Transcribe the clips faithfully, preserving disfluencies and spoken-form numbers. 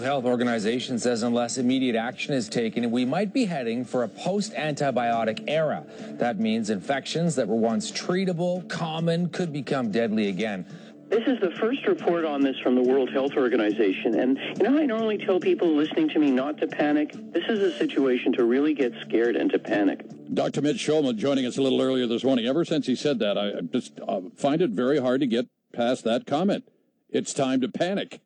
Health Organization says unless immediate action is taken, we might be heading for a post-antibiotic era. That means infections that were once treatable, common, could become deadly again. This is the first report on this from the World Health Organization. And you know how I normally tell people listening to me not to panic? This is a situation to really get scared and to panic. Doctor Mitch Shulman joining us a little earlier this morning. Ever since he said that, I just uh, find it very hard to get past that comment. It's time to panic.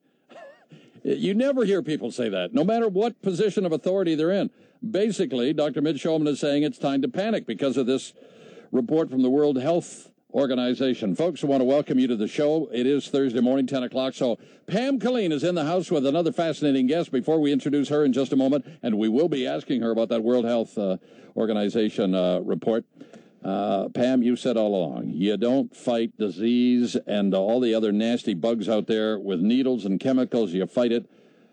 You never hear people say that, no matter what position of authority they're in. Basically, Doctor Mitch Shulman is saying it's time to panic because of this report from the World Health Organization. Folks, I want to welcome you to the show. It is Thursday morning, ten o'clock. So Pam Killeen is in the house with another fascinating guest before we introduce her in just a moment. And we will be asking her about that World Health uh, Organization uh, report. Uh, Pam, you said all along, you don't fight disease and all the other nasty bugs out there with needles and chemicals. You fight it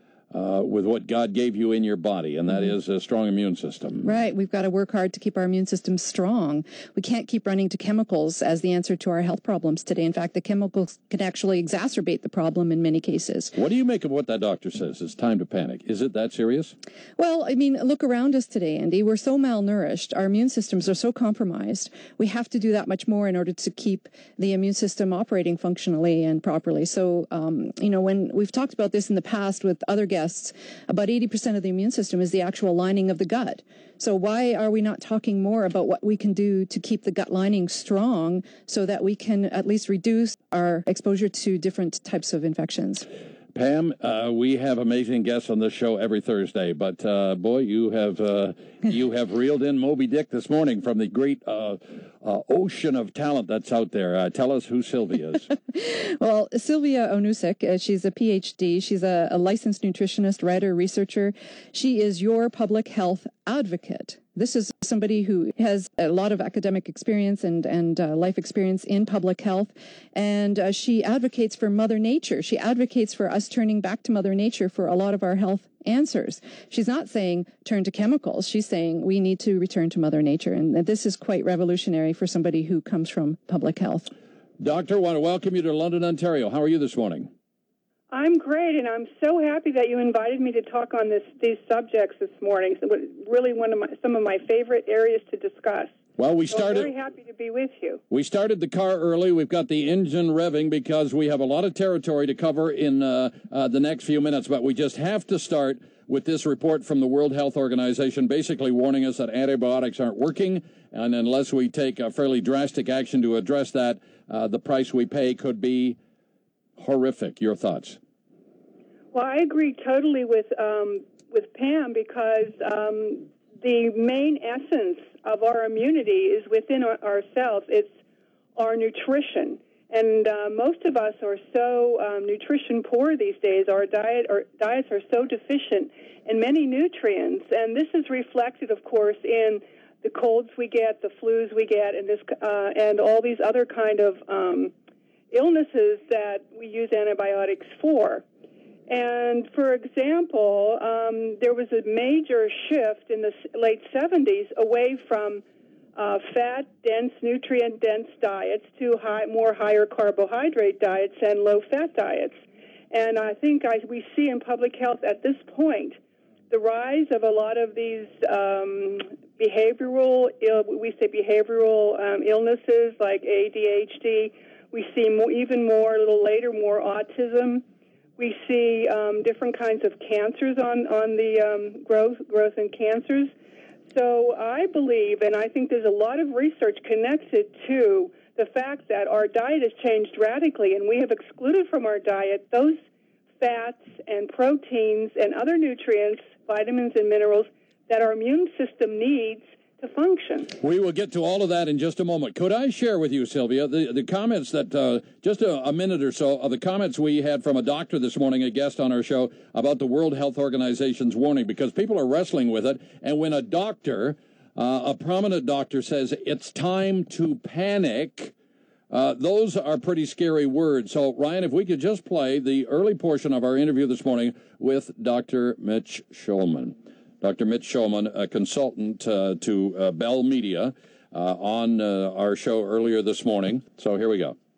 Uh, with what God gave you in your body, and that mm-hmm. is a strong immune system. Right. We've got to work hard to keep our immune system strong. We can't keep running to chemicals as the answer to our health problems today. In fact, the chemicals can actually exacerbate the problem in many cases. What do you make of what that doctor says? It's time to panic. Is it that serious? Well, I mean, look around us today, Andy. We're so malnourished. Our immune systems are so compromised. We have to do that much more in order to keep the immune system operating functionally and properly. So, um, you know, when we've talked about this in the past with other guests, about eighty percent of the immune system is the actual lining of the gut. So why are we not talking more about what we can do to keep the gut lining strong so that we can at least reduce our exposure to different types of infections? Pam, uh, we have amazing guests on this show every Thursday, but uh, boy, you have uh, you have reeled in Moby Dick this morning from the great uh, uh, ocean of talent that's out there. Uh, tell us who Sylvia is. Well, Sylvia Onusik, uh, she's a P H D. She's a, a licensed nutritionist, writer, researcher. She is your public health advocate. This is somebody who has a lot of academic experience and, and uh, life experience in public health, and uh, she advocates for Mother Nature. She advocates for us turning back to Mother Nature for a lot of our health answers. She's not saying turn to chemicals. She's saying we need to return to Mother Nature, and this is quite revolutionary for somebody who comes from public health. Doctor, I want to welcome you to London, Ontario. How are you this morning? I'm great, and I'm so happy that you invited me to talk on this these subjects this morning. So really one of my, some of my favorite areas to discuss. Well, we so started. I'm very happy to be with you. We started the car early. We've got the engine revving because we have a lot of territory to cover in uh, uh, the next few minutes, but we just have to start with this report from the World Health Organization basically warning us that antibiotics aren't working, and unless we take a fairly drastic action to address that, uh, the price we pay could be horrific. Your thoughts? Well, I agree totally with um, with Pam because um, the main essence of our immunity is within our, ourselves. It's our nutrition, and uh, most of us are so um, nutrition poor these days. Our diet, our diets are so deficient in many nutrients, and this is reflected, of course, in the colds we get, the flus we get, and this uh, and all these other kind of um, illnesses that we use antibiotics for. And, for example, um, there was a major shift in the late seventies away from uh, fat, dense, nutrient-dense diets to high, more higher carbohydrate diets and low-fat diets. And I think I, we see in public health at this point the rise of a lot of these um, behavioral, Ill, we say behavioral um, illnesses like A D H D. We see more, even more, a little later, more autism. We see um, different kinds of cancers on, on the um, growth, growth in cancers. So I believe, and I think there's a lot of research connected to the fact that our diet has changed radically, and we have excluded from our diet those fats and proteins and other nutrients, vitamins and minerals, that our immune system needs to function. We will get to all of that in just a moment. Could I share with you, Sylvia, the, the comments that, uh, just a, a minute or so, of the comments we had from a doctor this morning, a guest on our show, about the World Health Organization's warning, because people are wrestling with it, and when a doctor, uh, a prominent doctor, says it's time to panic, uh, those are pretty scary words. So, Ryan, if we could just play the early portion of our interview this morning with Doctor Mitch Shulman. Doctor Mitch Shulman, a consultant uh, to uh, Bell Media, uh, on uh, our show earlier this morning. So here we go.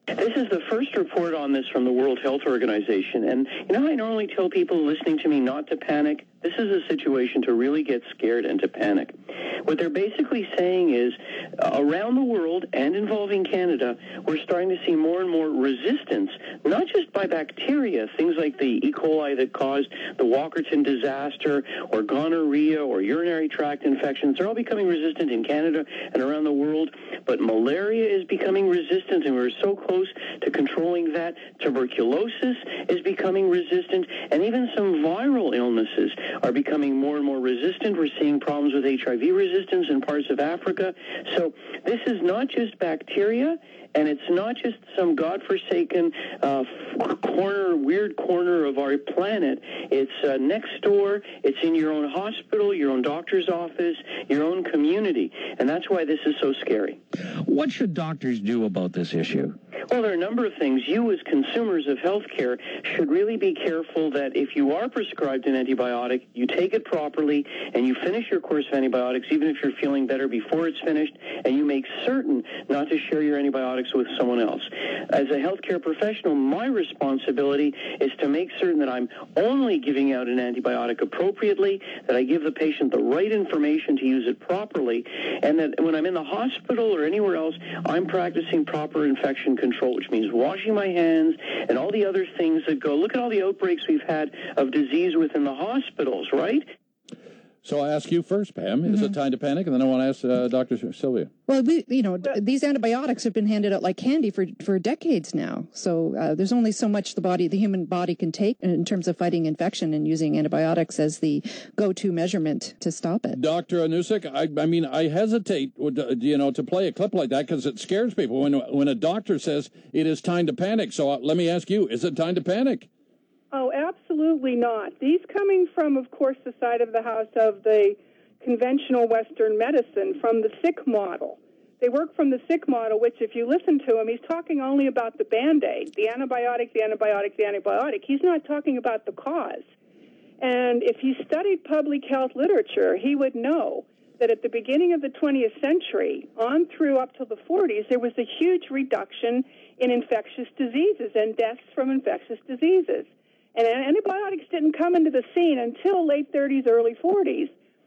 This is the first report on this from the World Health Organization. And you know, I normally tell people listening to me not to panic. This is a situation to really get scared and to panic. What they're basically saying is, uh, around the world and involving Canada, we're starting to see more and more resistance, not just by bacteria, things like the E. coli that caused the Walkerton disaster, or gonorrhea, or urinary tract infections. They're all becoming resistant in Canada and around the world. But malaria is becoming resistant, and we're so close to controlling that. Tuberculosis is becoming resistant, and even some viral illnesses are becoming more and more resistant. We're seeing problems with H I V resistance in parts of Africa. So this is not just bacteria, and it's not just some godforsaken uh, corner, weird corner of our planet. It's uh, next door. It's in your own hospital, your own doctor's office, your own community. And that's why this is so scary. What should doctors do about this issue? Well, there are a number of things. You, as consumers of health care, should really be careful that if you are prescribed an antibiotic, you take it properly, and you finish your course of antibiotics, even if you're feeling better before it's finished, and you make certain not to share your antibiotics with someone else. As a healthcare professional, my responsibility is to make certain that I'm only giving out an antibiotic appropriately, that I give the patient the right information to use it properly, and that when I'm in the hospital or anywhere else, I'm practicing proper infection control, which means washing my hands and all the other things that go. Look at all the outbreaks we've had of disease within the hospitals, right? So I ask you first, Pam, mm-hmm. is it time to panic? And then I want to ask uh, Doctor Sylvia. Well, we, you know, d- these antibiotics have been handed out like candy for, for decades now. So uh, there's only so much the body, the human body can take in terms of fighting infection, and using antibiotics as the go-to measurement to stop it. Doctor Onusik, I, I mean, I hesitate, you know, to play a clip like that because it scares people when when a doctor says it is time to panic. So uh, let me ask you, is it time to panic? Oh, absolutely not. These coming from, of course, the side of the house of the conventional Western medicine, from the sick model. They work from the sick model, which if you listen to him, he's talking only about the Band-Aid, the antibiotic, the antibiotic, the antibiotic. He's not talking about the cause. And if he studied public health literature, he would know that at the beginning of the twentieth century, on through up to the forties, there was a huge reduction in infectious diseases and deaths from infectious diseases. And antibiotics didn't come into the scene until late thirties, early forties.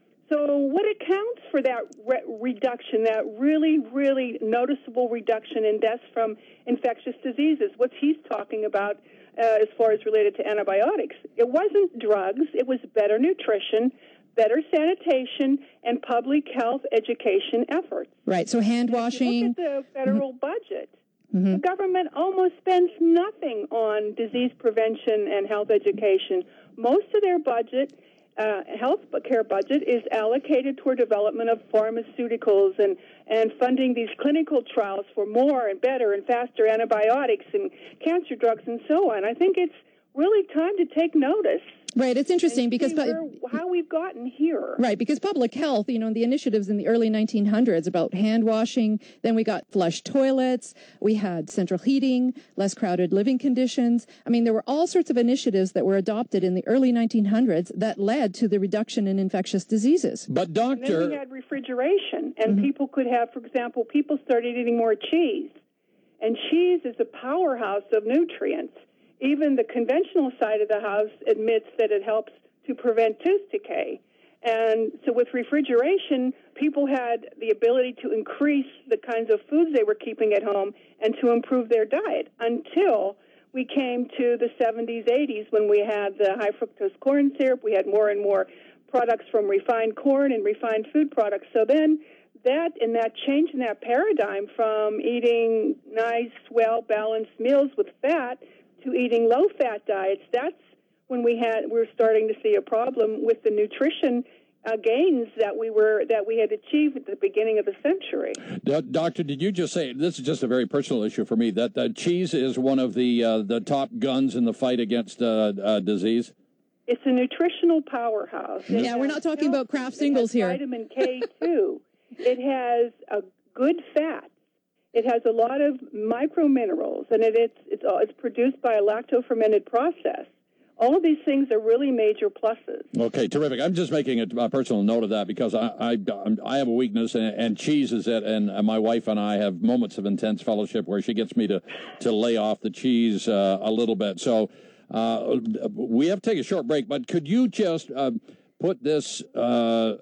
So what accounts for that re- reduction, that really, really noticeable reduction in deaths from infectious diseases? What's he's talking about uh, as far as related to antibiotics? It wasn't drugs. It was better nutrition, better sanitation, and public health education efforts. Right, so hand washing. Look at the federal mm-hmm. budget. Mm-hmm. The government almost spends nothing on disease prevention and health education. Most of their budget, uh, health care budget, is allocated toward development of pharmaceuticals and, and funding these clinical trials for more and better and faster antibiotics and cancer drugs and so on. I think it's really time to take notice. Right, it's interesting because where, how we've gotten here. Right, because public health, you know, the initiatives in the early nineteen hundreds about hand washing, then we got flush toilets, we had central heating, less crowded living conditions. I mean, there were all sorts of initiatives that were adopted in the early nineteen hundreds that led to the reduction in infectious diseases. But doctor, and then we had refrigeration, and mm-hmm. people could have, for example, people started eating more cheese, and cheese is a powerhouse of nutrients. Even the conventional side of the house admits that it helps to prevent tooth decay. And so with refrigeration, people had the ability to increase the kinds of foods they were keeping at home and to improve their diet until we came to the seventies, eighties when we had the high fructose corn syrup. We had more and more products from refined corn and refined food products. So then that and that change in that paradigm from eating nice, well-balanced meals with fat to eating low-fat diets, that's when we had we were starting to see a problem with the nutrition uh, gains that we were that we had achieved at the beginning of the century. Do- Doctor, did you just say, this is just a very personal issue for me, that uh, cheese is one of the uh, the top guns in the fight against uh, uh, disease? It's a nutritional powerhouse. It yeah, we're not talking about Kraft singles here. Vitamin K two. It has a good fat. It has a lot of microminerals, and it, it's it's it's produced by a lacto-fermented process. All of these things are really major pluses. Okay, terrific. I'm just making a, a personal note of that because I I, I have a weakness, and, and cheese is it. And my wife and I have moments of intense fellowship where she gets me to, to lay off the cheese uh, a little bit. So uh, we have to take a short break, but could you just uh, put this, uh,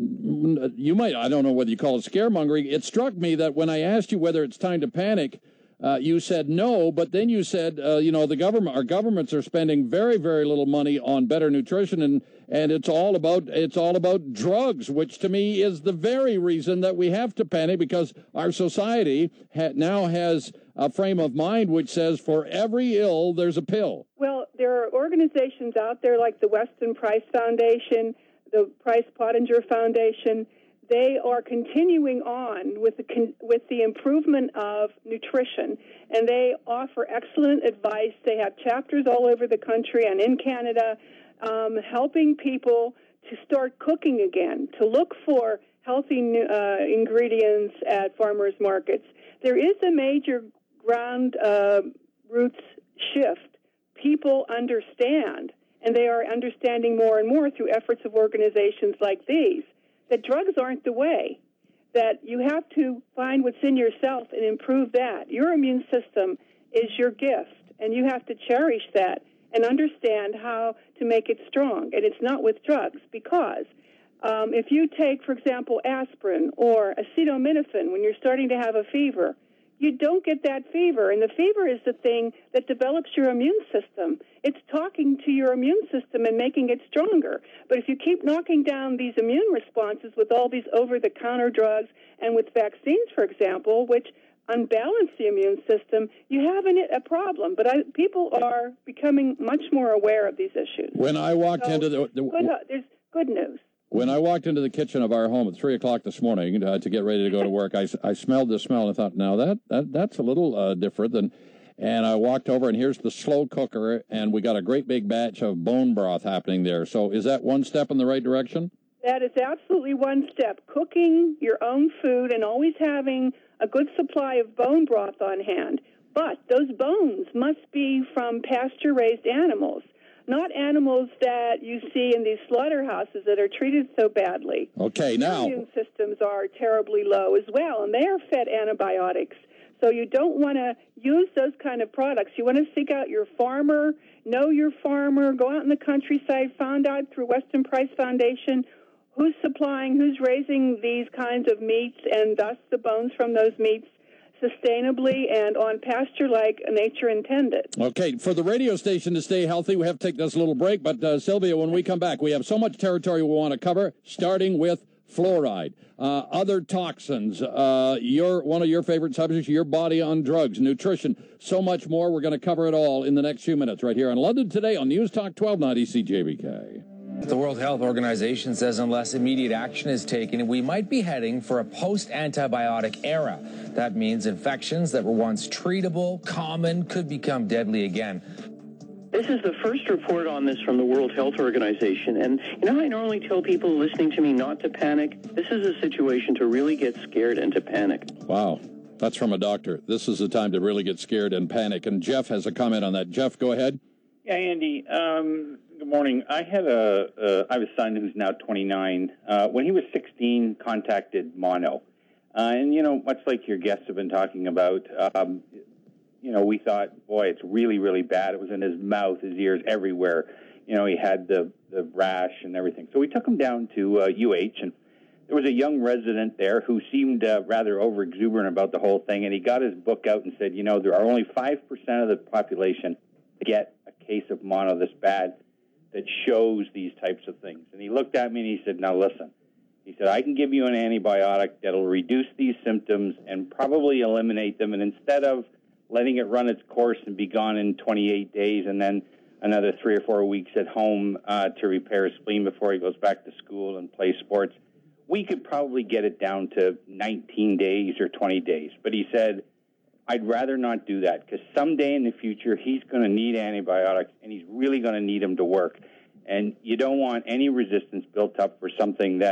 you might, I don't know whether you call it scaremongering. It struck me that when I asked you whether it's time to panic, Uh, you said no, but then you said, uh, you know, the government, our governments are spending very, very little money on better nutrition, and, and it's all about it's all about drugs, which to me is the very reason that we have to panic, because our society ha- now has a frame of mind which says for every ill there's a pill. Well, there are organizations out there like the Weston Price Foundation, the Price Pottinger Foundation. They are continuing on with the con- with the improvement of nutrition, and they offer excellent advice. They have chapters all over the country and in Canada, um, helping people to start cooking again, to look for healthy uh, ingredients at farmers markets. There is a major ground uh, roots shift. People understand, and they are understanding more and more through efforts of organizations like these, that drugs aren't the way, that you have to find what's in yourself and improve that. Your immune system is your gift, and you have to cherish that and understand how to make it strong. And it's not with drugs, because um, if you take, for example, aspirin or acetaminophen when you're starting to have a fever, you don't get that fever. And the fever is the thing that develops your immune system. It's talking to your immune system and making it stronger. But if you keep knocking down these immune responses with all these over-the-counter drugs and with vaccines, for example, which unbalance the immune system, you have an, a problem. But I, people are becoming much more aware of these issues. When I walked so into the... the good, there's good news. When I walked into the kitchen of our home at three o'clock this morning uh, to get ready to go to work, I, I smelled the smell and I thought, now that, that that's a little uh, different than... And I walked over, and here's the slow cooker, and we got a great big batch of bone broth happening there. So is that one step in the right direction? That is absolutely one step. Cooking your own food and always having a good supply of bone broth on hand. But those bones must be from pasture-raised animals, not animals that you see in these slaughterhouses that are treated so badly. Okay, now... Their immune systems are terribly low as well, and they are fed antibiotics. So you don't want to use those kind of products. You want to seek out your farmer, know your farmer, go out in the countryside, find out through Weston Price Foundation who's supplying, who's raising these kinds of meats, and thus the bones from those meats sustainably and on pasture like nature intended. Okay, for the radio station to stay healthy, we have to take this little break. But, uh, Sylvia, when we come back, we have so much territory we want to cover, starting with fluoride, uh, other toxins, uh, your one of your favorite subjects, your body on drugs, nutrition, so much more. We're going to cover it all in the next few minutes right here on London Today on News Talk twelve ninety C J B K. The World Health Organization says unless immediate action is taken, we might be heading for a post-antibiotic era. That means infections that were once treatable, common, could become deadly again. This is the first report on this from the World Health Organization. And you know, I normally tell people listening to me not to panic. This is a situation to really get scared and to panic. Wow. That's from a doctor. This is the time to really get scared and panic. And Jeff has a comment on that. Jeff, go ahead. Yeah, Andy. Um, good morning. I had a, uh, I have a son who's now twenty-nine. Uh, when he was sixteen, contacted mono. Uh, and, you know, much like your guests have been talking about, um, you know, we thought, boy, it's really, really bad. It was in his mouth, his ears, everywhere. You know, he had the, the rash and everything. So we took him down to uh, U H, and there was a young resident there who seemed uh, rather over-exuberant about the whole thing, and he got his book out and said, you know, there are only five percent of the population that get a case of mono this bad that shows these types of things. And he looked at me and he said, now listen. He said, I can give you an antibiotic that'll reduce these symptoms and probably eliminate them, and instead of letting it run its course and be gone in twenty-eight days and then another three or four weeks at home uh, to repair his spleen before he goes back to school and play sports, we could probably get it down to nineteen days or twenty days. But he said, I'd rather not do that because someday in the future he's going to need antibiotics and he's really going to need them to work. And you don't want any resistance built up for something that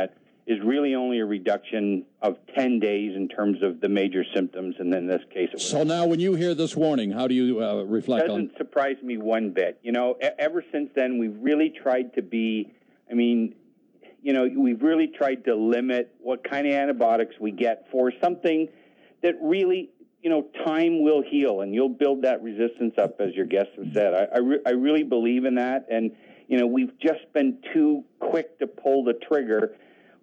is really only a reduction of ten days in terms of the major symptoms, and in this case, it was. So now, when you hear this warning, how do you uh, reflect on? It doesn't on? surprise me one bit. You know, e- ever since then, we've really tried to be. I mean, you know, we've really tried to limit what kind of antibiotics we get for something that really, you know, time will heal, and you'll build that resistance up, as your guests have said. I I, re- I really believe in that, and you know, we've just been too quick to pull the trigger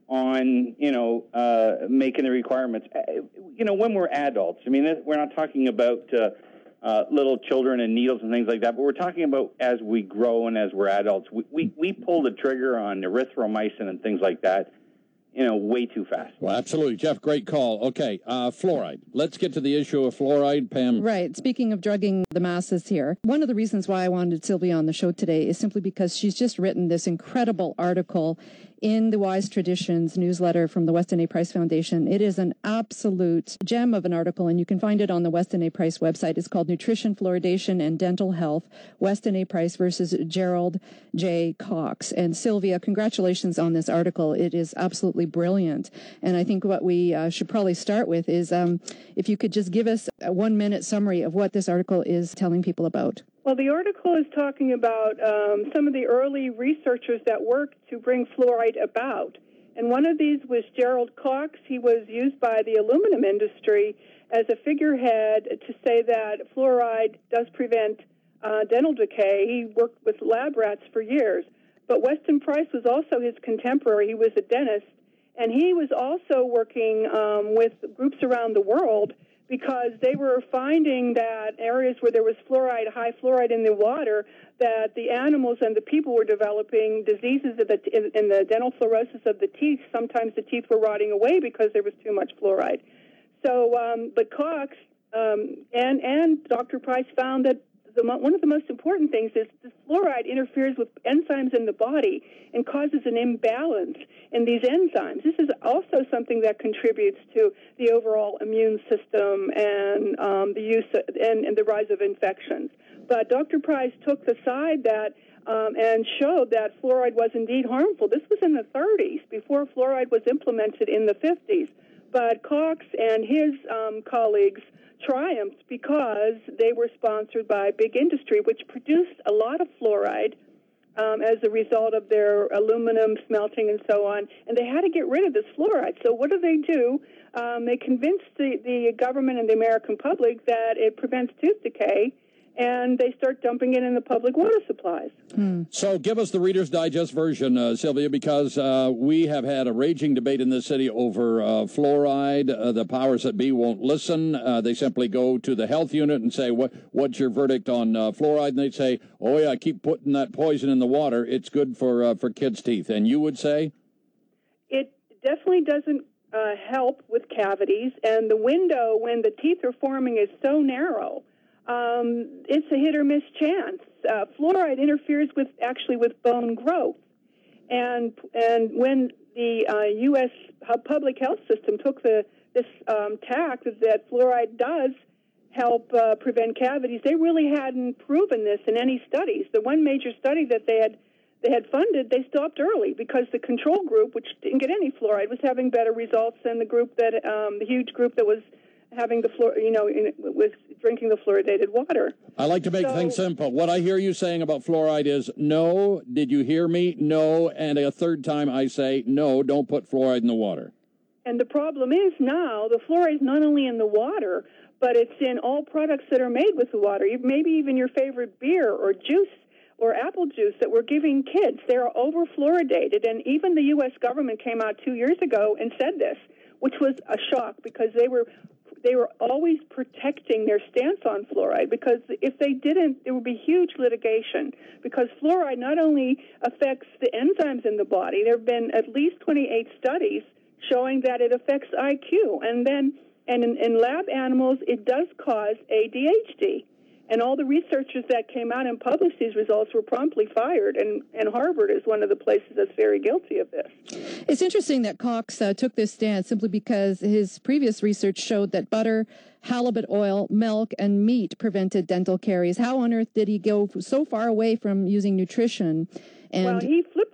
on, you know, uh, making the requirements. Uh, you know, when we're adults, I mean, we're not talking about uh, uh, little children and needles and things like that, but we're talking about as we grow and as we're adults. We, we, we pull the trigger on erythromycin and things like that, you know, way too fast. Well, absolutely. Jeff, great call. Okay, uh, fluoride. Let's get to the issue of fluoride, Pam. Right. Speaking of drugging the masses here, one of the reasons why I wanted Sylvia on the show today is simply because she's just written this incredible article in the Wise Traditions newsletter from the Weston A. Price Foundation. It is an absolute gem of an article, and you can find it on the Weston A. Price website. It's called Nutrition, Fluoridation, and Dental Health, Weston A. Price versus Gerald J. Cox. And Sylvia, congratulations on this article. It is absolutely brilliant. And I think what we uh, should probably start with is um, if you could just give us a one-minute summary of what this article is telling people about. Well, the article is talking about um, some of the early researchers that worked to bring fluoride about. And one of these was Gerald Cox. He was used by the aluminum industry as a figurehead to say that fluoride does prevent uh, dental decay. He worked with lab rats for years. But Weston Price was also his contemporary. He was a dentist. And he was also working um, with groups around the world because they were finding that areas where there was fluoride, high fluoride in the water, that the animals and the people were developing diseases in the, in, in the dental fluorosis of the teeth. Sometimes the teeth were rotting away because there was too much fluoride. So, um, but Cox um, and, and Doctor Price found that the, one of the most important things is this fluoride interferes with enzymes in the body and causes an imbalance in these enzymes. This is also something that contributes to the overall immune system and um, the use of, and, and the rise of infections. But Doctor Price took the side that um, and showed that fluoride was indeed harmful. This was in the thirties, before fluoride was implemented in the fifties. But Cox and his um, colleagues triumphed because they were sponsored by big industry, which produced a lot of fluoride um, as a result of their aluminum smelting and so on, and they had to get rid of this fluoride. So what do they do? Um, they convinced the, the government and the American public that it prevents tooth decay, and they start dumping it in the public water supplies. Hmm. So give us the Reader's Digest version, uh, Sylvia, because uh, we have had a raging debate in this city over uh, fluoride. Uh, the powers that be won't listen. Uh, they simply go to the health unit and say, "What? What's your verdict on uh, fluoride?" And they say, "Oh, yeah, keep putting that poison in the water. It's good for, uh, for kids' teeth." And you would say? It definitely doesn't uh, help with cavities, and the window when the teeth are forming is so narrow. Um, it's a hit or miss chance. Uh, fluoride interferes with actually with bone growth, and and when the uh, U S public health system took the this um, tack that fluoride does help uh, prevent cavities, they really hadn't proven this in any studies. The one major study that they had they had funded, they stopped early because the control group, which didn't get any fluoride, was having better results than the group that um, the huge group that was having the fluor, you know, in, was drinking the fluoridated water. I like to make so, things simple. What I hear you saying about fluoride is no. Did you hear me? No. And a third time I say no, don't put fluoride in the water. And the problem is now the fluoride is not only in the water, but it's in all products that are made with the water. Maybe even your favorite beer or juice or apple juice that we're giving kids. They're over-fluoridated. And even the U S government came out two years ago and said this, which was a shock because they were They were always protecting their stance on fluoride because if they didn't, there would be huge litigation because fluoride not only affects the enzymes in the body, there have been at least twenty-eight studies showing that it affects I Q. And then and in, in lab animals, it does cause A D H D. And all the researchers that came out and published these results were promptly fired, and, and Harvard is one of the places that's very guilty of this. It's interesting that Cox uh, took this stance simply because his previous research showed that butter, halibut oil, milk, and meat prevented dental caries. How on earth did he go so far away from using nutrition? And well, he flipped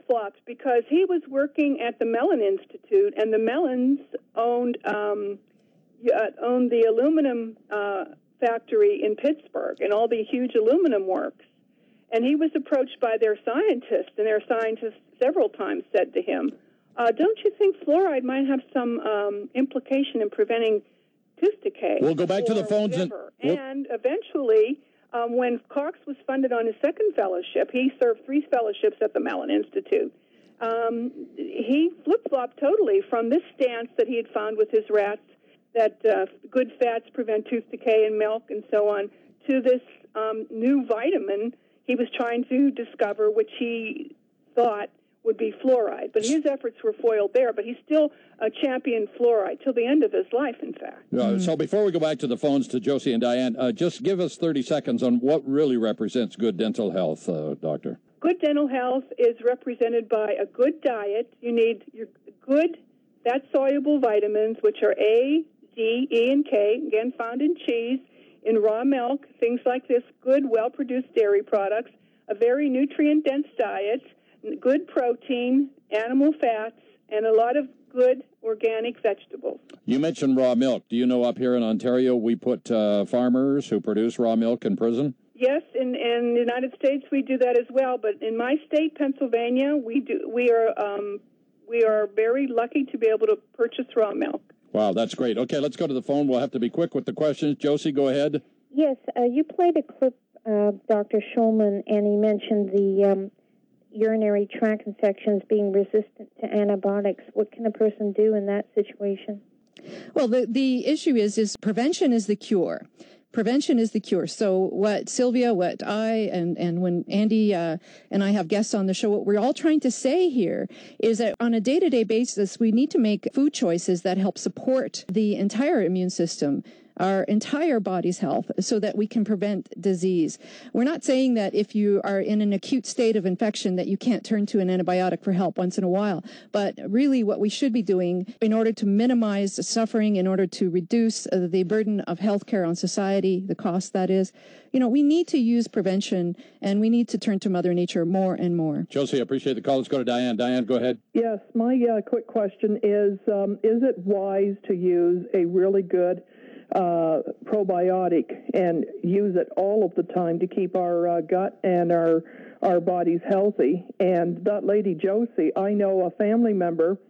flip-flopped because he was working at the Mellon Institute, and the Mellons owned um, uh, owned the aluminum uh, factory in Pittsburgh and all the huge aluminum works. And he was approached by their scientists, and their scientists several times said to him, uh, don't you think fluoride might have some um, implication in preventing tooth decay? We'll go back to the phones. And, we'll... and eventually, um, when Cox was funded on his second fellowship, he served three fellowships at the Mellon Institute. Um, he flip-flopped totally from this stance that he had found with his rats, that uh, good fats prevent tooth decay in milk and so on, to this um, new vitamin he was trying to discover, which he thought would be fluoride. But his efforts were foiled there, but he still uh, championed fluoride till the end of his life, in fact. Uh, mm-hmm. So before we go back to the phones to Josie and Diane, uh, just give us thirty seconds on what really represents good dental health, uh, Doctor. Good dental health is represented by a good diet. You need your good fat-soluble vitamins, which are A, D, E, and K, again found in cheese, in raw milk, things like this, good, well-produced dairy products, a very nutrient-dense diet, good protein, animal fats, and a lot of good organic vegetables. You mentioned raw milk. Do you know up here in Ontario we put uh, farmers who produce raw milk in prison? Yes, in, in the United States we do that as well, but in my state, Pennsylvania, we do we are um, we are very lucky to be able to purchase raw milk. Wow, that's great. Okay, let's go to the phone. We'll have to be quick with the questions. Josie, go ahead. Yes, uh, you played a clip, uh, Doctor Schulman, and he mentioned the um, urinary tract infections being resistant to antibiotics. What can a person do in that situation? Well, the, the issue is, is prevention is the cure. Prevention is the cure. So what Sylvia, what I, and, and when Andy uh, and I have guests on the show, what we're all trying to say here is that on a day-to-day basis, we need to make food choices that help support the entire immune system, our entire body's health, so that we can prevent disease. We're not saying that if you are in an acute state of infection that you can't turn to an antibiotic for help once in a while, but really what we should be doing in order to minimize suffering, in order to reduce uh, the burden of healthcare on society, the cost that is, you know, we need to use prevention, and we need to turn to Mother Nature more and more. Josie, I appreciate the call. Let's go to Diane. Diane, go ahead. Yes, my uh, quick question is, um, is it wise to use a really good uh, probiotic and use it all of the time to keep our uh, gut and our our bodies healthy? And that lady Josie, I know a family member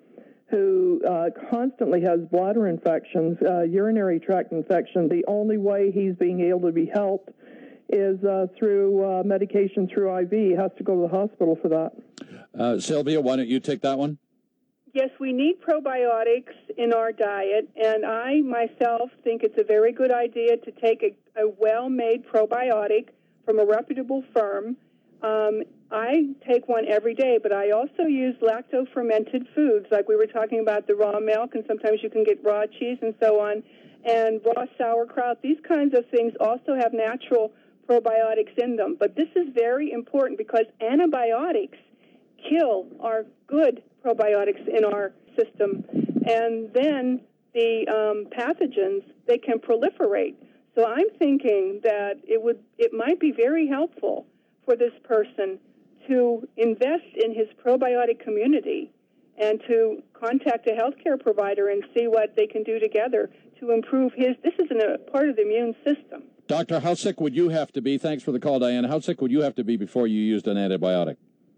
who uh, constantly has bladder infections, uh, urinary tract infection. The only way he's being able to be helped is uh, through uh, medication through I V. He has to go to the hospital for that. Uh, Sylvia, why don't you take that one? Yes, we need probiotics in our diet, and I myself think it's a very good idea to take a, a well-made probiotic from a reputable firm. Um, I take one every day, but I also use lacto-fermented foods, like we were talking about the raw milk, and sometimes you can get raw cheese and so on, and raw sauerkraut. These kinds of things also have natural probiotics in them. But this is very important because antibiotics kill our good probiotics in our system, and then the um, pathogens, they can proliferate. So I'm thinking that it would, it might be very helpful for this person to invest in his probiotic community and to contact a healthcare provider and see what they can do together to improve his, this is a part of the immune system. Doctor, how sick would you have to be? Thanks for the call, Diane. How sick would you have to be before you used an antibiotic?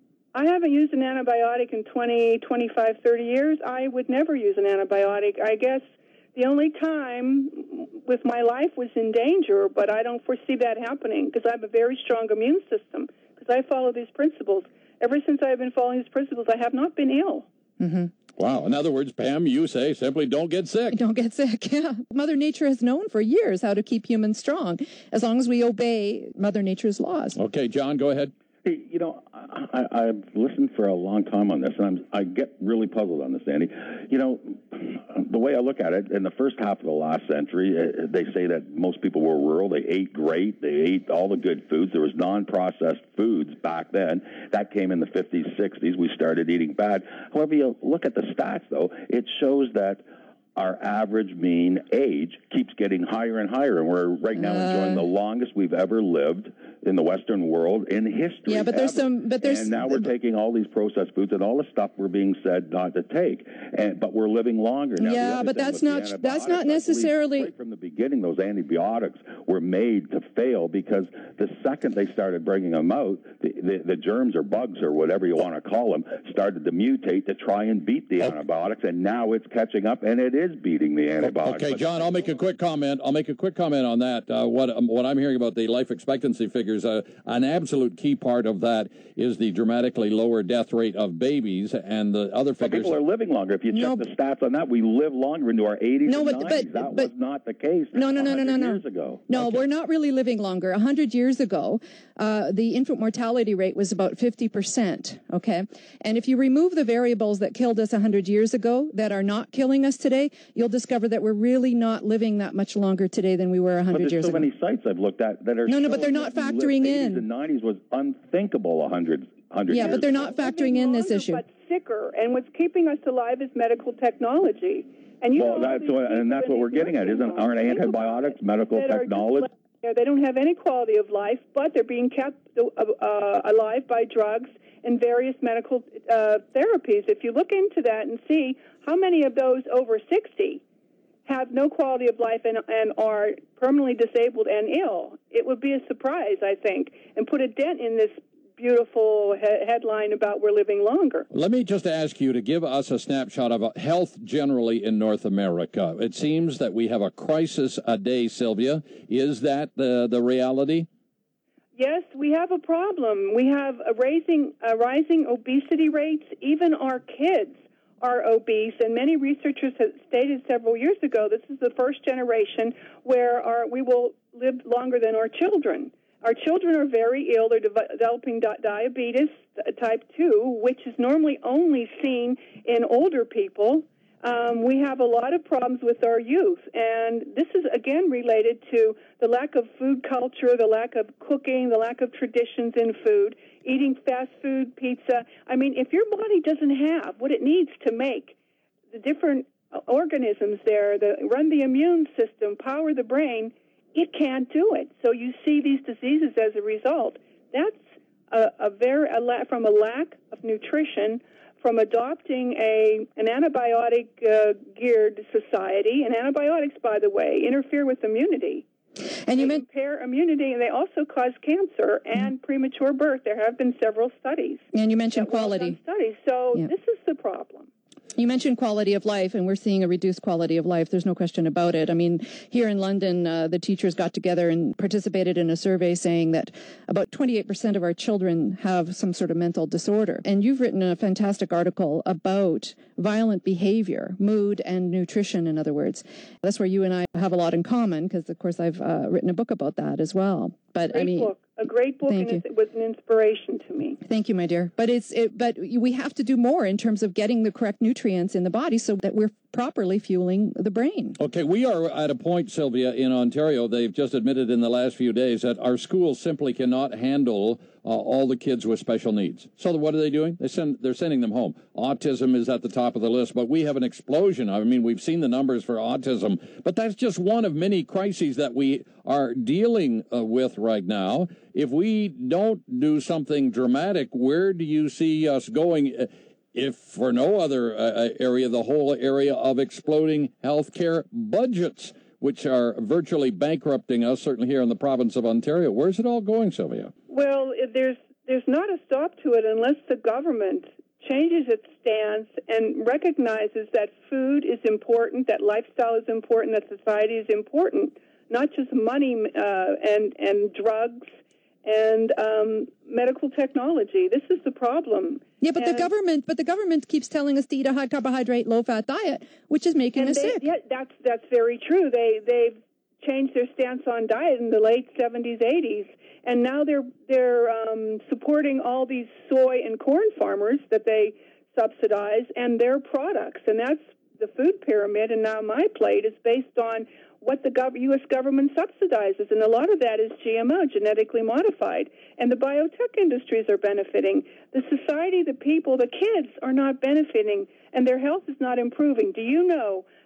I haven't used an antibiotic in twenty, twenty-five, thirty years. I would never use an antibiotic. I guess the only time with my life was in danger, but I don't foresee that happening because I have a very strong immune system because I follow these principles. Ever since I've been following these principles, I have not been ill. Mm-hmm. Wow. In other words, Pam, you say simply don't get sick. Don't get sick, yeah. Mother Nature has known for years how to keep humans strong as long as we obey Mother Nature's laws. Okay, John, go ahead. Hey, you know, I, I've listened for a long time on this, and I'm, I get really puzzled on this, Andy. You know, the way I look at it, in the first half of the last century, uh, they say that most people were rural. They ate great. They ate all the good foods. There was non-processed foods back then. That came in the fifties, sixties. We started eating bad. However, you look at the stats, though, it shows that our average mean age keeps getting higher and higher, and we're right now uh, enjoying the longest we've ever lived in the Western world in history. Yeah, but there's ever. some, but there's, and now we're taking all these processed foods and all the stuff we're being said not to take, and but we're living longer now. Yeah, but that's not that's not necessarily right from the beginning. Those antibiotics were made to fail because the second they started bringing them out, the, the, the germs or bugs or whatever you want to call them started to mutate to try and beat the okay. antibiotics, and now it's catching up, and it is beating the antibiotics. Okay, John, I'll make a quick comment. I'll make a quick comment on that. Uh, what um, what I'm hearing about the life expectancy figures, uh, an absolute key part of that is the dramatically lower death rate of babies, and the other figures. But people are living longer. If you check no, the stats on that, we live longer into our eighties no, and but, nineties. But, that but, was not the case. No, no, no, no, no, no. Years ago. No, okay. we're not really living longer. A hundred years ago, uh, the infant mortality rate was about fifty percent. Okay, and if you remove the variables that killed us a hundred years ago that are not killing us today, you'll discover that we're really not living that much longer today than we were a hundred years so ago. There's so many sites I've looked at that are no, no, but they're not factoring in. The nineties was unthinkable. A hundred. Yeah, but they're not factoring in this issue. But sicker, and what's keeping us alive is medical technology. And you well, know, that's what, and that's what we're getting at, isn't? Aren't antibiotics medical technology? Just, they don't have any quality of life, but they're being kept uh, alive by drugs and various medical uh, therapies. If you look into that and see how many of those over sixty have no quality of life and, and are permanently disabled and ill, it would be a surprise, I think, and put a dent in this beautiful he- headline about we're living longer. Let me just ask you to give us a snapshot of health generally in North America. It seems that we have a crisis a day, Sylvia. Is that the, the reality? Yes, we have a problem. We have a raising, a rising obesity rates. Even our kids are obese, and many researchers have stated several years ago this is the first generation where our, we will live longer than our children. Our children are very ill. They're de- developing di- diabetes type two, which is normally only seen in older people. Um, we have a lot of problems with our youth, and this is, again, related to the lack of food culture, the lack of cooking, the lack of traditions in food, eating fast food, pizza. I mean, if your body doesn't have what it needs to make the different organisms there, the, run the immune system, power the brain, it can't do it. So you see these diseases as a result. That's a, a very a la- from a lack of nutrition, from adopting a an antibiotic uh, geared society. And antibiotics, by the way, interfere with immunity. And they you meant impair immunity, and they also cause cancer and mm-hmm. premature birth. There have been several studies. And you mentioned quality studies. So yeah. this is the problem. You mentioned quality of life, and we're seeing a reduced quality of life. There's no question about it. I mean, here in London, uh, the teachers got together and participated in a survey saying that about twenty-eight percent of our children have some sort of mental disorder. And you've written a fantastic article about violent behavior, mood, and nutrition, in other words. That's where you and I have a lot in common, because, of course, I've uh, written a book about that as well. But great I mean, book. A great book, and it was an inspiration to me. Thank you, my dear. But it's it, but we have to do more in terms of getting the correct nutrients in the body so that we're properly fueling the brain. Okay, we are at a point, Sylvia, in Ontario. They've just admitted in the last few days that our schools simply cannot handle uh, all the kids with special needs. So what are they doing? They send, they're sending them home. Autism is at the top of the list, but we have an explosion. I mean, we've seen the numbers for autism, but that's just one of many crises that we are dealing uh, with right now. If we don't do something dramatic, where do you see us going? Uh, if for no other uh, area, the whole area of exploding healthcare budgets, which are virtually bankrupting us, certainly here in the province of Ontario. Where's it all going, Sylvia? Well, there's there's not a stop to it unless the government changes its stance and recognizes that food is important, that lifestyle is important, that society is important, not just money uh, and and drugs and um, medical technology. This is the problem. Yeah, but and, the government, but the government keeps telling us to eat a high carbohydrate, low fat diet, which is making us they, sick. Yeah, that's that's very true. They they've changed their stance on diet in the late seventies, eighties, and now they're they're um, supporting all these soy and corn farmers that they subsidize and their products, and that's the food pyramid. And now my plate is based on what the gov- U S government subsidizes, and a lot of that is G M O, genetically modified, and the biotech industries are benefiting. The society, the people, the kids are not benefiting, and their health is not improving. Do you know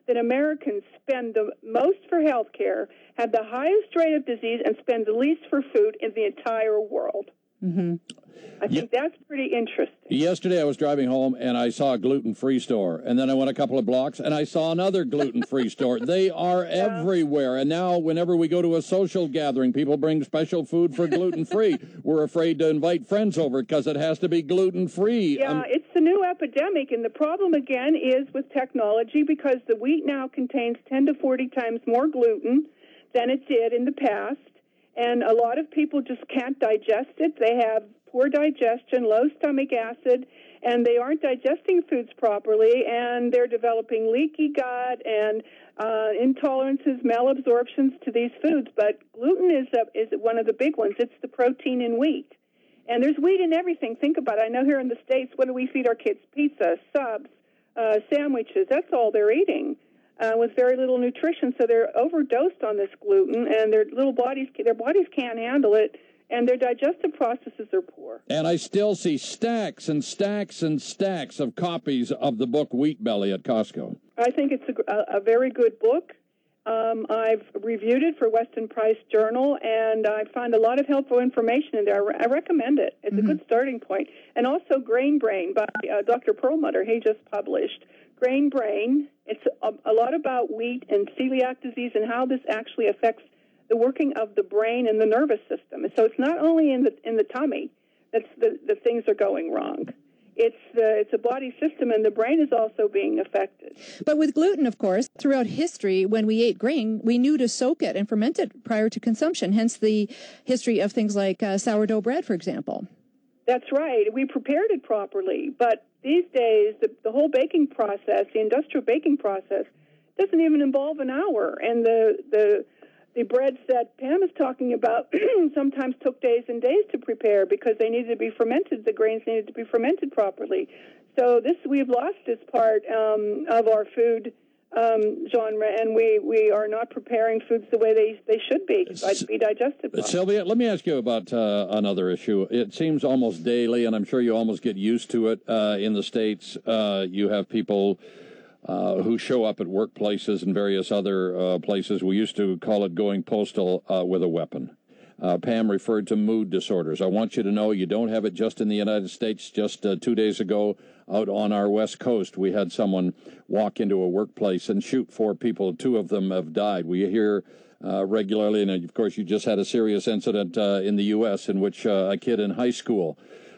that Americans spend the most for health care, have the highest rate of disease, and spend the least for food in the entire world. Mm-hmm. I think yeah. that's pretty interesting. Yesterday I was driving home and I saw a gluten-free store. And then I went a couple of blocks and I saw another gluten-free store. They are yeah. everywhere. And now whenever we go to a social gathering, people bring special food for gluten-free. We're afraid to invite friends over because it has to be gluten-free. Yeah, um, it's the new epidemic. And the problem, again, is with technology because the wheat now contains ten to forty times more gluten than it did in the past. And a lot of people just can't digest it. They have poor digestion, low stomach acid, and they aren't digesting foods properly, and they're developing leaky gut and uh, intolerances, malabsorptions to these foods. But gluten is a, is one of the big ones. It's the protein in wheat. And there's wheat in everything. Think about it. I know here in the States, what do we feed our kids? Pizza, subs, uh, sandwiches. That's all they're eating. Uh, with very little nutrition, so they're overdosed on this gluten, and their little bodies, their bodies can't handle it, and their digestive processes are poor. And I still see stacks and stacks and stacks of copies of the book Wheat Belly at Costco. I think it's a, a very good book. Um, I've reviewed it for Weston Price Journal, and I find a lot of helpful information in there. I, re- I recommend it. It's mm-hmm. a good starting point. And also Grain Brain by uh, Doctor Perlmutter, he just published. Grain Brain, it's a, a lot about wheat and celiac disease and how this actually affects the working of the brain and the nervous system. And so it's not only in the in the tummy that the, the things are going wrong. It's the it's a body system, and the brain is also being affected. But with gluten, of course, throughout history, when we ate grain, we knew to soak it and ferment it prior to consumption, hence the history of things like uh, sourdough bread, for example. That's right. We prepared it properly, but these days, the, the whole baking process, the industrial baking process, doesn't even involve an hour. And the the, the breads that Pam is talking about sometimes took days and days to prepare because they needed to be fermented. The grains needed to be fermented properly. So this we've lost this part um, of our food um, genre, and we, we are not preparing foods the way they, they should be, to be digested properly. Sylvia, let me ask you about uh, another issue. It seems almost daily, and I'm sure you almost get used to it uh, in the States. Uh, you have people uh, who show up at workplaces and various other uh, places. We used to call it going postal uh, with a weapon. Uh, Pam referred to mood disorders. I want you to know you don't have it just in the United States. Just uh, two days ago, out on our West Coast, we had someone walk into a workplace and shoot four people. Two of them have died. We hear uh, regularly, and of course, you just had a serious incident uh, in the U S in which uh, a kid in high school,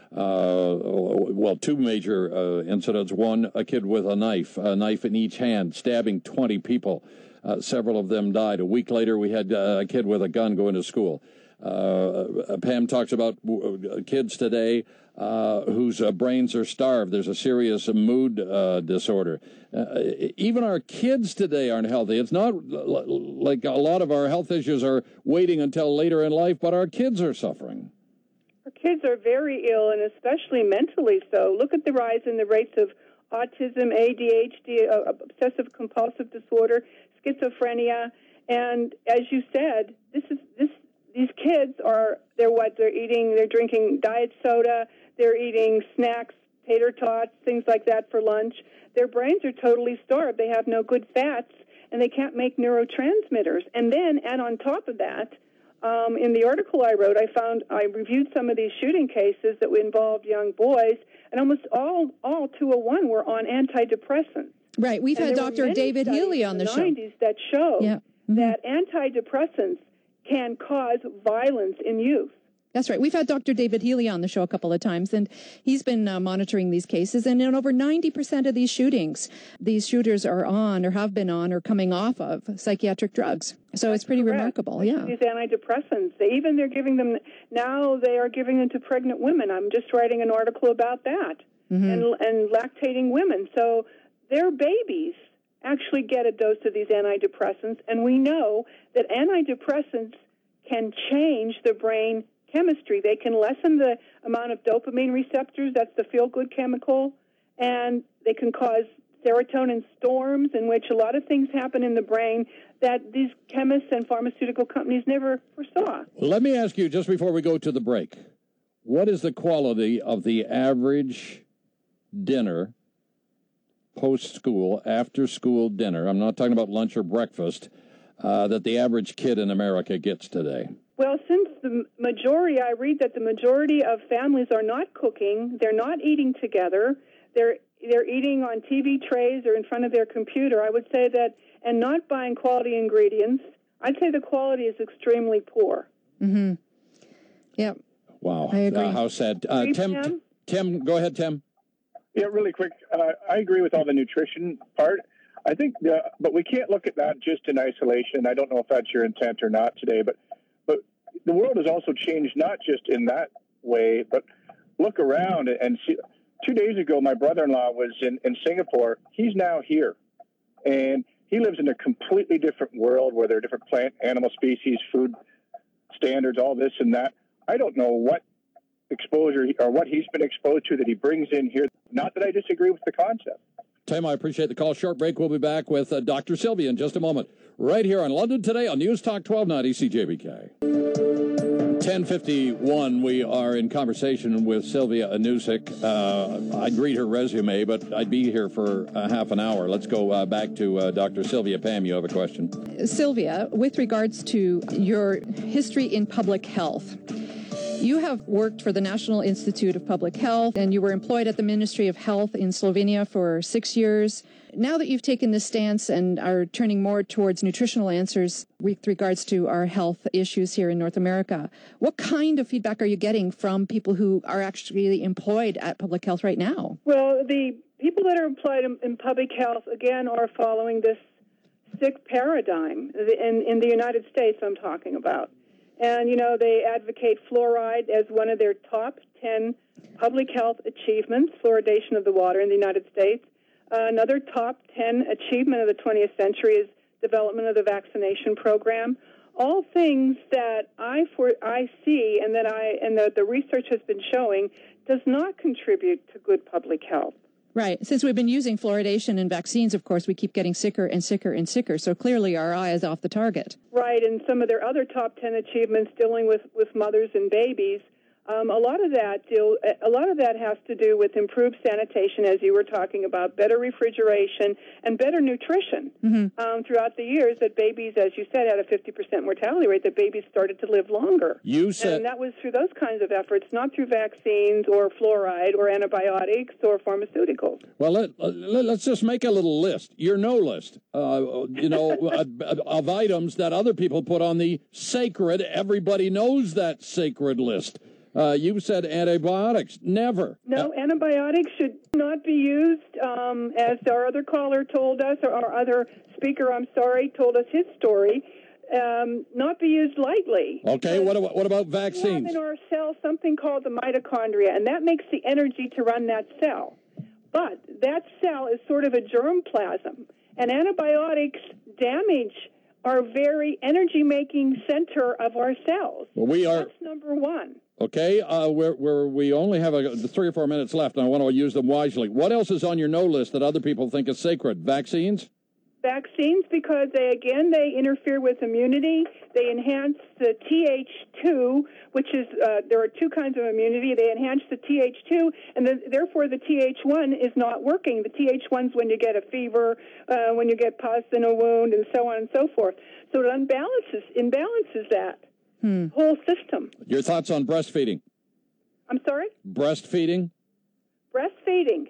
uh, well, two major uh, incidents. One, a kid with a knife, a knife in each hand, stabbing twenty people. Uh, several of them died. A week later, we had uh, a kid with a gun going to school. Uh, Pam talks about w- kids today uh, whose uh, brains are starved. There's a serious mood uh, disorder. Uh, even our kids today aren't healthy. It's not l- like a lot of our health issues are waiting until later in life, but our kids are suffering. Our kids are very ill, and especially mentally so. Look at the rise in the rates of autism, A D H D, uh, obsessive-compulsive disorder, schizophrenia, and as you said, this is this. These kids are, they're what, they're eating, they're drinking diet soda, they're eating snacks, tater tots, things like that for lunch. Their brains are totally starved. They have no good fats, and they can't make neurotransmitters. And then, and on top of that, um, in the article I wrote, I found, I reviewed some of these shooting cases that involved young boys, and almost all, all two oh one were on antidepressants. Right. We've and had Doctor David Healy on the, the show. nineties that show yeah. mm-hmm. that antidepressants can cause violence in youth. That's right. We've had Doctor David Healy on the show a couple of times, and he's been uh, monitoring these cases. And in over ninety percent of these shootings, these shooters are on or have been on or coming off of psychiatric drugs. So That's it's pretty correct. remarkable. Yeah. These antidepressants, they, even they're giving them, now they are giving them to pregnant women. I'm just writing an article about that. Mm-hmm. And, and lactating women. So their babies actually get a dose of these antidepressants, and we know that antidepressants can change the brain chemistry. They can lessen the amount of dopamine receptors, that's the feel-good chemical, and they can cause serotonin storms in which a lot of things happen in the brain that these chemists and pharmaceutical companies never foresaw. Let me ask you, just before we go to the break, what is the quality of the average dinner post-school, after-school dinner, I'm not talking about lunch or breakfast, uh, that the average kid in America gets today? Well, since the majority, I read that the majority of families are not cooking, they're not eating together, they're they're eating on T V trays or in front of their computer, I would say that, and not buying quality ingredients, I'd say the quality is extremely poor. Mm-hmm. Yep. Wow. I agree. Uh, how sad. Uh, Tim, Tim, Tim, go ahead, Tim. Yeah, really quick. Uh, I agree with all the nutrition part. I think, the, but we can't look at that just in isolation. I don't know if that's your intent or not today, but but the world has also changed not just in that way, but look around and see. Two days ago, my brother-in-law was in, in Singapore. He's now here, and he lives in a completely different world where there are different plant, animal species, food standards, all this and that. I don't know what exposure or what he's been exposed to that he brings in here. Not that I disagree with the concept. Tim, I appreciate the call. Short break. We'll be back with uh, Doctor Sylvia in just a moment. Right here on London Today on News Talk twelve ninety C J B K. ten fifty-one, we are in conversation with Sylvia Anusik. Uh, I'd read her resume, but I'd be here for uh, half an hour. Let's go uh, back to uh, Doctor Sylvia. Pam, you have a question. Sylvia, with regards to your history in public health, you have worked for the National Institute of Public Health, and you were employed at the Ministry of Health in Slovenia for six years. Now that you've taken this stance and are turning more towards nutritional answers with regards to our health issues here in North America, what kind of feedback are you getting from people who are actually employed at public health right now? Well, the people that are employed in, in public health, again, are following this sick paradigm in, in the United States I'm talking about. And, you know, they advocate fluoride as one of their top ten public health achievements, fluoridation of the water in the United States. Uh, another top ten achievement of the twentieth century is development of the vaccination program. All things that I for, I see and that I and that the research has been showing does not contribute to good public health. Right. Since we've been using fluoridation in vaccines, of course, we keep getting sicker and sicker and sicker. So clearly our eye is off the target. Right. And some of their other top ten achievements dealing with, with mothers and babies, um, a lot of that deal, a lot of that has to do with improved sanitation, as you were talking about, better refrigeration and better nutrition. Mm-hmm. Um, throughout the years, that babies, as you said, had a fifty percent mortality rate, that babies started to live longer. You said, and that was through those kinds of efforts, not through vaccines or fluoride or antibiotics or pharmaceuticals. Well, let, let, let's just make a little list. Your no list, uh, you know, of items that other people put on the sacred, everybody knows that sacred list. Uh, you said antibiotics. Never. No, uh, antibiotics should not be used, um, as our other caller told us, or our other speaker, I'm sorry, told us his story, um, not be used lightly. Okay, what about, what about vaccines? We have in our cell something called the mitochondria, and that makes the energy to run that cell. But that cell is sort of a germplasm, and antibiotics damage our very energy-making center of our cells. Well, we are. That's number one. Okay, uh, we're, we're, we only have a, three or four minutes left, and I want to use them wisely. What else is on your no list that other people think is sacred? Vaccines? Vaccines, because they, again, they interfere with immunity. They enhance the T H two, which is, uh, there are two kinds of immunity. They enhance the T H two, and the, therefore the T H one is not working. The T H one is when you get a fever, uh, when you get pus in a wound, and so on and so forth. So it unbalances, imbalances that. Hmm. Whole system. Your thoughts on breastfeeding? I'm sorry? Breastfeeding? Breastfeeding.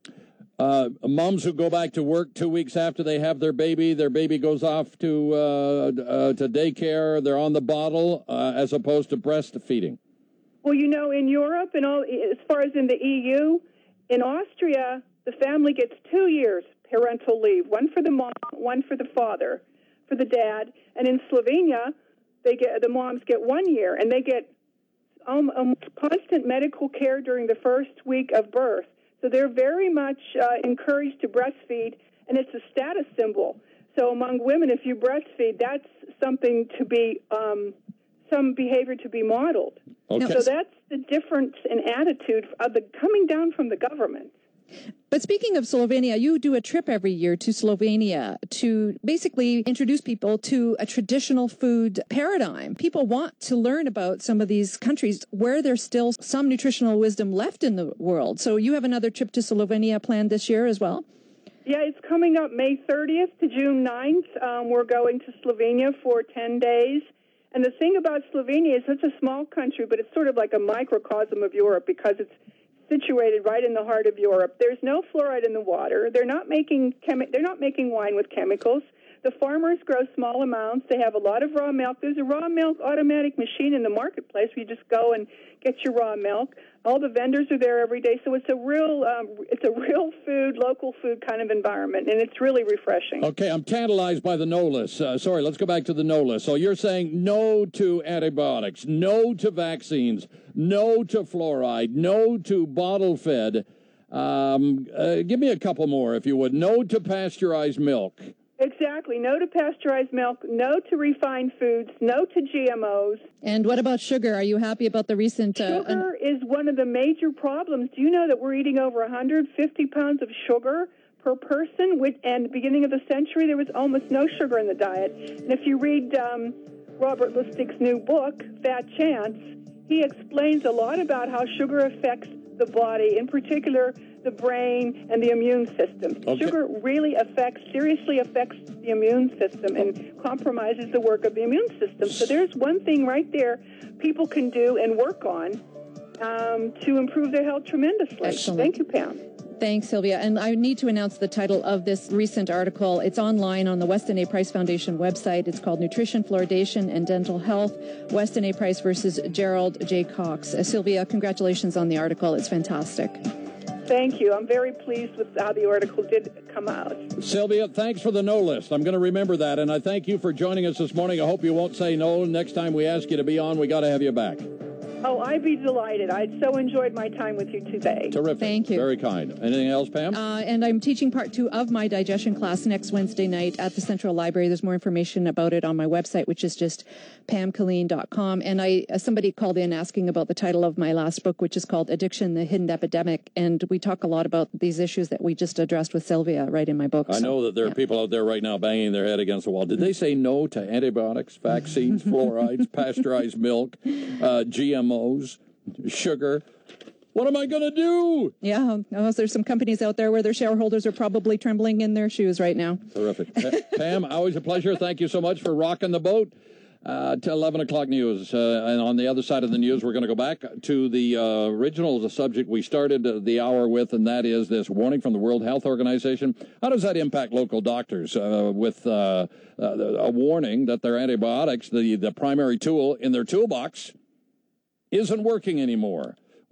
Uh, moms who go back to work two weeks after they have their baby, their baby goes off to uh, uh, to daycare, they're on the bottle, uh, as opposed to breastfeeding. Well, you know, in Europe, and all, as far as in the E U, in Austria, the family gets two years parental leave, one for the mom, one for the father, for the dad, and in Slovenia, they get the moms get one year, and they get um, um, constant medical care during the first week of birth. So they're very much uh, encouraged to breastfeed, and it's a status symbol. So among women, if you breastfeed, that's something to be, um, some behavior to be modeled. Okay. So that's the difference in attitude of the coming down from the government. But speaking of Slovenia, you do a trip every year to Slovenia to basically introduce people to a traditional food paradigm. People want to learn about some of these countries where there's still some nutritional wisdom left in the world. So you have another trip to Slovenia planned this year as well? Yeah, it's coming up May thirtieth to June ninth. Um, we're going to Slovenia for ten days. And the thing about Slovenia is it's a small country, but it's sort of like a microcosm of Europe because it's situated right in the heart of Europe. There's no fluoride in the water. They're not making chemi- they're not making wine with chemicals. The farmers grow small amounts. They have a lot of raw milk. There's a raw milk automatic machine in the marketplace where you just go and get your raw milk. All the vendors are there every day, so it's a real um, it's a real food, local food kind of environment, and it's really refreshing. Okay, I'm tantalized by the no list. Uh, sorry, let's go back to the no list. So you're saying no to antibiotics, no to vaccines, no to fluoride, no to bottle-fed. Um, uh, give me a couple more, if you would. No to pasteurized milk. Exactly. No to pasteurized milk, no to refined foods, no to G M Os. And what about sugar? Are you happy about the recent... Uh, sugar is one of the major problems. Do you know that we're eating over one hundred fifty pounds of sugar per person? Which, and at the beginning of the century, there was almost no sugar in the diet. And if you read um, Robert Lustig's new book, Fat Chance, he explains a lot about how sugar affects the body, in particular the brain and the immune system. Okay. Sugar really affects, seriously affects the immune system and compromises the work of the immune system. So there's one thing right there people can do and work on um, to improve their health tremendously. Excellent. Thank you, Pam. Thanks, Sylvia. And I need to announce the title of this recent article. It's online on the Weston A. Price Foundation website. It's called Nutrition, Fluoridation, and Dental Health, Weston A. Price versus Gerald J. Cox. Uh, Sylvia, congratulations on the article. It's fantastic. Thank you. I'm very pleased with how the article did come out. Sylvia, thanks for the no list. I'm going to remember that, and I thank you for joining us this morning. I hope you won't say no. Next time we ask you to be on, we got to have you back. Oh, I'd be delighted. I so enjoyed my time with you today. Terrific. Thank you. Very kind. Anything else, Pam? Uh, and I'm teaching part two of my digestion class next Wednesday night at the Central Library. There's more information about it on my website, which is just pam killeen dot com. And I, uh, somebody called in asking about the title of my last book, which is called Addiction, the Hidden Epidemic. And we talk a lot about these issues that we just addressed with Sylvia right in my book. I so, know that there yeah. are people out there right now banging their head against the wall. Did they say no to antibiotics, vaccines, fluorides, pasteurized milk, uh, G M Os? Sugar. What am I going to do? Yeah, oh, there's some companies out there where their shareholders are probably trembling in their shoes right now. Terrific. Pa- Pam, always a pleasure. Thank you so much for rocking the boat. Uh, to eleven o'clock news. Uh, and on the other side of the news, we're going to go back to the uh, original the subject we started the hour with, and that is this warning from the World Health Organization. How does that impact local doctors uh, with uh, uh, a warning that their antibiotics, the, the primary tool in their toolbox, isn't working anymore?